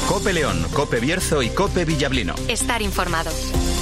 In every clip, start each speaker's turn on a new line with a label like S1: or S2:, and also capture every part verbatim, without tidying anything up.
S1: COPE León, COPE Bierzo y COPE Villablino.
S2: Estar informado.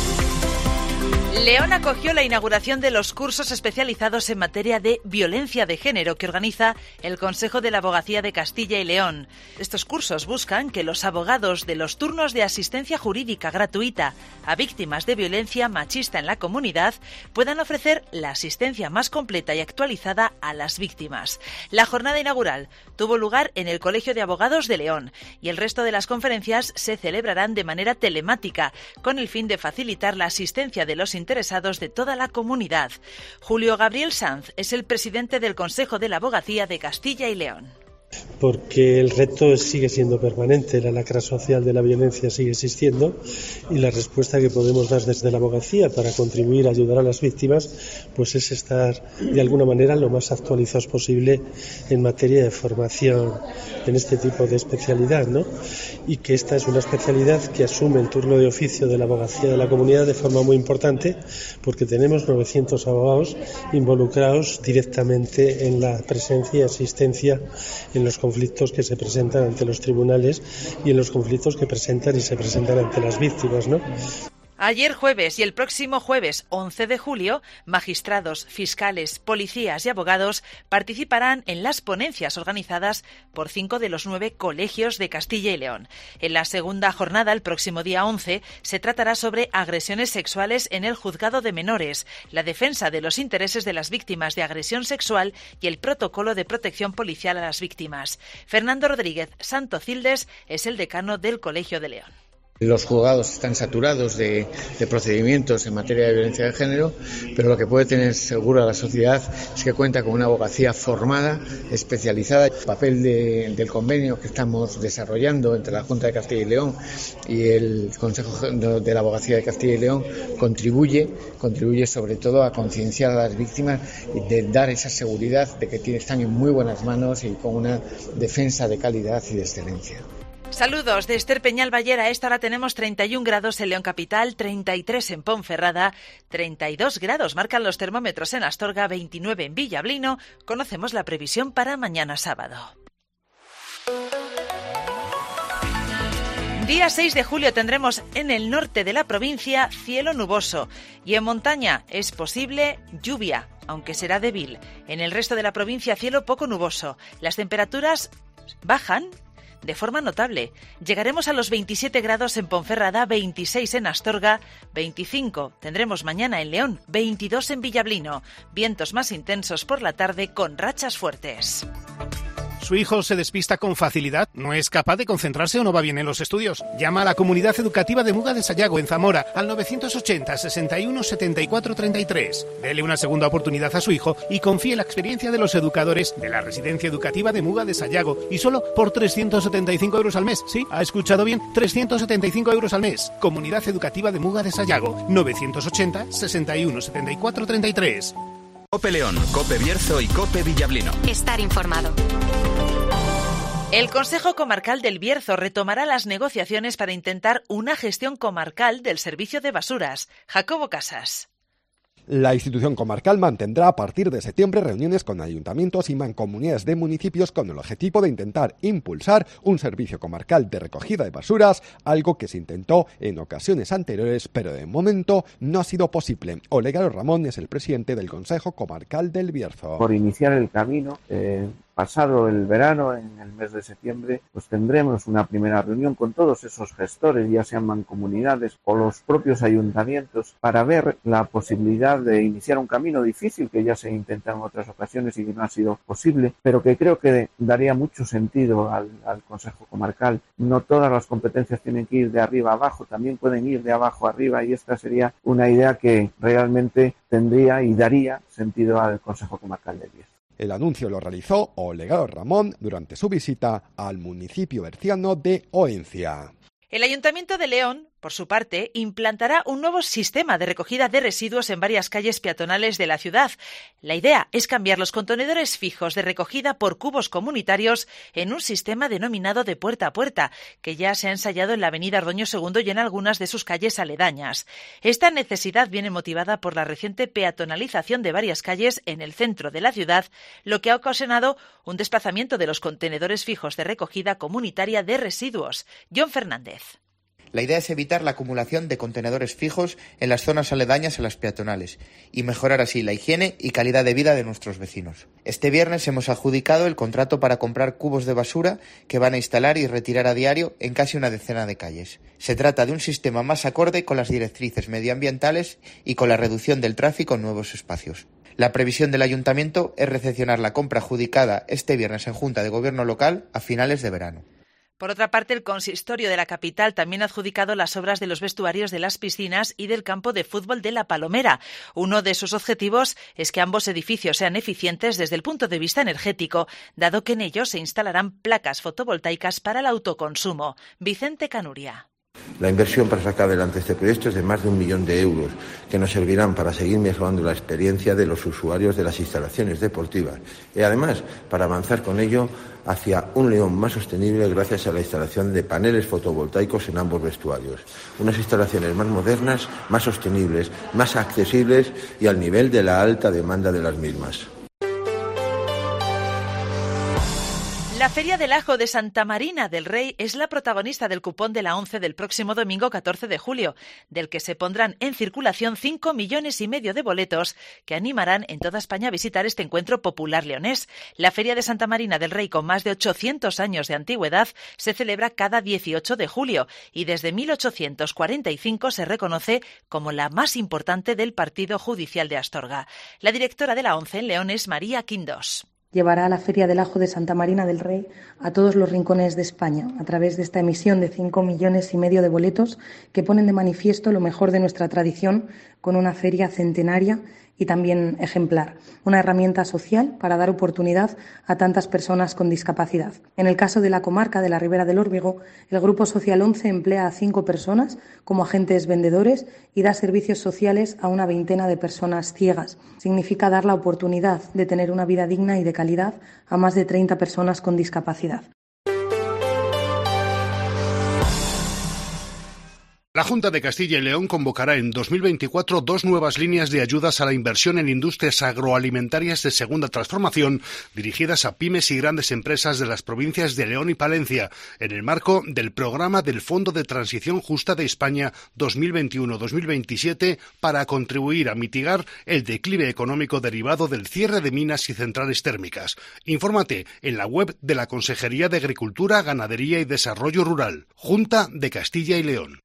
S3: León acogió la inauguración de los cursos especializados en materia de violencia de género que organiza el Consejo de la Abogacía de Castilla y León. Estos cursos buscan que los abogados de los turnos de asistencia jurídica gratuita a víctimas de violencia machista en la comunidad puedan ofrecer la asistencia más completa y actualizada a las víctimas. La jornada inaugural tuvo lugar en el Colegio de Abogados de León y el resto de las conferencias se celebrarán de manera telemática con el fin de facilitar la asistencia de los interesados de toda la comunidad. Julio Gabriel Sanz es el presidente del Consejo de la Abogacía de Castilla y León.
S4: Porque el reto sigue siendo permanente, la lacra social de la violencia sigue existiendo y la respuesta que podemos dar desde la abogacía para contribuir a ayudar a las víctimas pues es estar de alguna manera lo más actualizados posible en materia de formación en este tipo de especialidad, ¿no? Y que esta es una especialidad que asume el turno de oficio de la abogacía de la comunidad de forma muy importante porque tenemos novecientos abogados involucrados directamente en la presencia y asistencia en los conflictos que se presentan ante los tribunales y en los conflictos que presentan y se presentan ante las víctimas, ¿no?
S3: Ayer jueves y el próximo jueves once de julio, magistrados, fiscales, policías y abogados participarán en las ponencias organizadas por cinco de los nueve colegios de Castilla y León. En la segunda jornada, el próximo día once, se tratará sobre agresiones sexuales en el juzgado de menores, la defensa de los intereses de las víctimas de agresión sexual y el protocolo de protección policial a las víctimas. Fernando Rodríguez Santocildes es el decano del Colegio de León.
S5: Los juzgados están saturados de, de procedimientos en materia de violencia de género, pero lo que puede tener segura la sociedad es que cuenta con una abogacía formada, especializada. El papel de, del convenio que estamos desarrollando entre la Junta de Castilla y León y el Consejo de la Abogacía de Castilla y León contribuye, contribuye sobre todo a concienciar a las víctimas y de dar esa seguridad de que están en muy buenas manos y con una defensa de calidad y de excelencia.
S3: Saludos de Esther Peñal Ballera. A esta hora tenemos treinta y un grados en León Capital, treinta y tres en Ponferrada, treinta y dos grados marcan los termómetros en Astorga, veintinueve en Villablino. Conocemos la previsión para mañana sábado. Día seis de julio tendremos en el norte de la provincia cielo nuboso y en montaña es posible lluvia, aunque será débil. En el resto de la provincia cielo poco nuboso. Las temperaturas bajan de forma notable. Llegaremos a los veintisiete grados en Ponferrada, veintiséis en Astorga, veinticinco tendremos mañana en León, veintidós en Villablino. Vientos más intensos por la tarde con rachas fuertes.
S6: ¿Su hijo se despista con facilidad? ¿No es capaz de concentrarse o no va bien en los estudios? Llama a la Comunidad Educativa de Muga de Sayago en Zamora al novecientos ochenta, sesenta y uno, setenta y cuatro, treinta y tres. Dele una segunda oportunidad a su hijo y confíe en la experiencia de los educadores de la Residencia Educativa de Muga de Sayago y solo por trescientos setenta y cinco euros al mes. Sí, ha escuchado bien, trescientos setenta y cinco euros al mes. Comunidad Educativa de Muga de Sayago, novecientos ochenta, sesenta y uno, setenta y cuatro, treinta y tres.
S1: COPE León, COPE Bierzo y COPE Villablino.
S2: Estar informado.
S3: El Consejo Comarcal del Bierzo retomará las negociaciones para intentar una gestión comarcal del servicio de basuras. Jacobo Casas.
S7: La institución comarcal mantendrá a partir de septiembre reuniones con ayuntamientos y mancomunidades de municipios con el objetivo de intentar impulsar un servicio comarcal de recogida de basuras, algo que se intentó en ocasiones anteriores, pero de momento no ha sido posible. Olegario Ramón es el presidente del Consejo Comarcal del Bierzo.
S8: Por iniciar el camino, eh, pasado el verano, en el mes de septiembre, pues tendremos una primera reunión con todos esos gestores, ya sean mancomunidades o los propios ayuntamientos, para ver la posibilidad de iniciar un camino difícil que ya se intentó en otras ocasiones y que no ha sido posible, pero que creo que daría mucho sentido al, al Consejo Comarcal. No todas las competencias tienen que ir de arriba a abajo, también pueden ir de abajo a arriba, y esta sería una idea que realmente tendría y daría sentido al Consejo Comarcal del Bierzo.
S7: El anuncio lo realizó Olegario Ramón durante su visita al municipio berciano de Oencia.
S3: El Ayuntamiento de León por su parte, implantará un nuevo sistema de recogida de residuos en varias calles peatonales de la ciudad. La idea es cambiar los contenedores fijos de recogida por cubos comunitarios en un sistema denominado de puerta a puerta, que ya se ha ensayado en la avenida Ordoño segundo y en algunas de sus calles aledañas. Esta necesidad viene motivada por la reciente peatonalización de varias calles en el centro de la ciudad, lo que ha ocasionado un desplazamiento de los contenedores fijos de recogida comunitaria de residuos. John Fernández.
S9: La idea es evitar la acumulación de contenedores fijos en las zonas aledañas a las peatonales y mejorar así la higiene y calidad de vida de nuestros vecinos. Este viernes hemos adjudicado el contrato para comprar cubos de basura que van a instalar y retirar a diario en casi una decena de calles. Se trata de un sistema más acorde con las directrices medioambientales y con la reducción del tráfico en nuevos espacios. La previsión del Ayuntamiento es recepcionar la compra adjudicada este viernes en Junta de Gobierno local a finales de verano.
S3: Por otra parte, el consistorio de la capital también ha adjudicado las obras de los vestuarios de las piscinas y del campo de fútbol de La Palomera. Uno de sus objetivos es que ambos edificios sean eficientes desde el punto de vista energético, dado que en ellos se instalarán placas fotovoltaicas para el autoconsumo. Vicente Canuria.
S10: La inversión para sacar adelante este proyecto es de más de un millón de euros, que nos servirán para seguir mejorando la experiencia de los usuarios de las instalaciones deportivas y además para avanzar con ello hacia un León más sostenible gracias a la instalación de paneles fotovoltaicos en ambos vestuarios. Unas instalaciones más modernas, más sostenibles, más accesibles y al nivel de la alta demanda de las mismas.
S3: La Feria del Ajo de Santa Marina del Rey es la protagonista del cupón de la ONCE del próximo domingo catorce de julio, del que se pondrán en circulación cinco millones y medio de boletos que animarán en toda España a visitar este encuentro popular leonés. La Feria de Santa Marina del Rey, con más de ochocientos años de antigüedad, se celebra cada dieciocho de julio y desde mil ochocientos cuarenta y cinco se reconoce como la más importante del Partido Judicial de Astorga. La directora de la ONCE en León es María Quindos.
S11: Llevará la Feria del Ajo de Santa Marina del Rey a todos los rincones de España a través de esta emisión de cinco millones y medio de boletos que ponen de manifiesto lo mejor de nuestra tradición con una feria centenaria y también ejemplar, una herramienta social para dar oportunidad a tantas personas con discapacidad. En el caso de la comarca de la Ribera del Órbigo, el Grupo Social once emplea a cinco personas como agentes vendedores y da servicios sociales a una veintena de personas ciegas. Significa dar la oportunidad de tener una vida digna y de calidad a más de treinta personas con discapacidad.
S6: La Junta de Castilla y León convocará en dos mil veinticuatro dos nuevas líneas de ayudas a la inversión en industrias agroalimentarias de segunda transformación dirigidas a pymes y grandes empresas de las provincias de León y Palencia, en el marco del programa del Fondo de Transición Justa de España dos mil veintiuno a dos mil veintisiete para contribuir a mitigar el declive económico derivado del cierre de minas y centrales térmicas. Infórmate en la web de la Consejería de Agricultura, Ganadería y Desarrollo Rural, Junta de Castilla y León.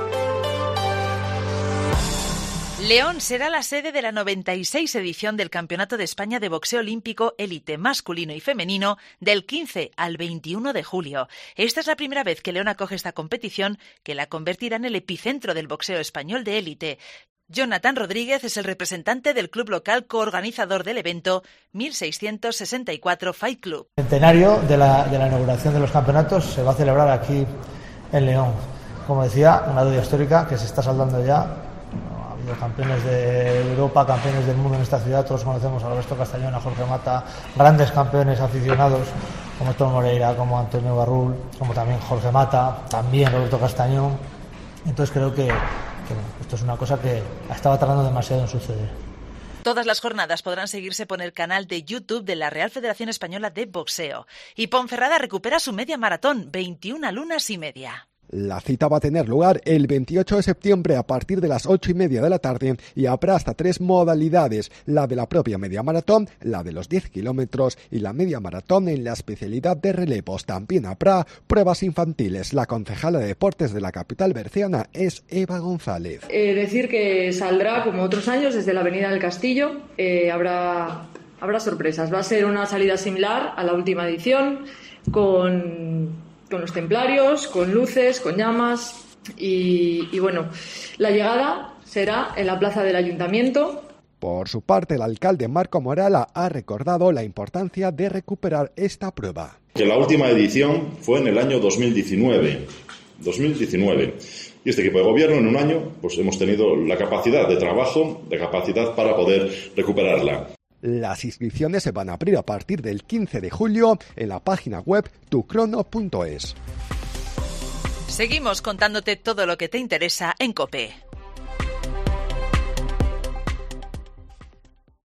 S3: León será la sede de la noventa y seis edición del Campeonato de España de Boxeo Olímpico Élite masculino y femenino del quince al veintiuno de julio. Esta es la primera vez que León acoge esta competición, que la convertirá en el epicentro del boxeo español de élite. Jonathan Rodríguez es el representante del club local coorganizador del evento mil seiscientos sesenta y cuatro Fight Club.
S12: El centenario de la, de la inauguración de los campeonatos se va a celebrar aquí en León. Como decía, una deuda histórica que se está saldando ya. Los campeones de Europa, campeones del mundo en esta ciudad, todos conocemos a Roberto Castañón, a Jorge Mata, grandes campeones aficionados como Tom Moreira, como Antonio Barrul, como también Jorge Mata, también Roberto Castañón. Entonces creo que, que bueno, esto es una cosa que estaba tardando demasiado en suceder.
S3: Todas las jornadas podrán seguirse por el canal de YouTube de la Real Federación Española de Boxeo. Y Ponferrada recupera su media maratón, veintiuna lunas y media.
S7: La cita va a tener lugar el veintiocho de septiembre a partir de las ocho y media de la tarde y habrá hasta tres modalidades, la de la propia media maratón, la de los diez kilómetros y la media maratón en la especialidad de relevos. También habrá pruebas infantiles. La concejala de deportes de la capital berciana es Eva González.
S13: Eh, decir que saldrá, como otros años, desde la Avenida del Castillo. Eh, habrá, habrá sorpresas. Va a ser una salida similar a la última edición, con... con los templarios, con luces, con llamas y, y bueno, la llegada será en la plaza del Ayuntamiento.
S7: Por su parte, el alcalde Marco Morala ha recordado la importancia de recuperar esta prueba.
S14: Que la última edición fue en el año dos mil diecinueve. dos mil diecinueve. Y este equipo de gobierno, en un año, pues hemos tenido la capacidad de trabajo, de capacidad para poder recuperarla.
S7: Las inscripciones se van a abrir a partir del quince de julio en la página web tu crono punto es.
S3: Seguimos contándote todo lo que te interesa en COPE.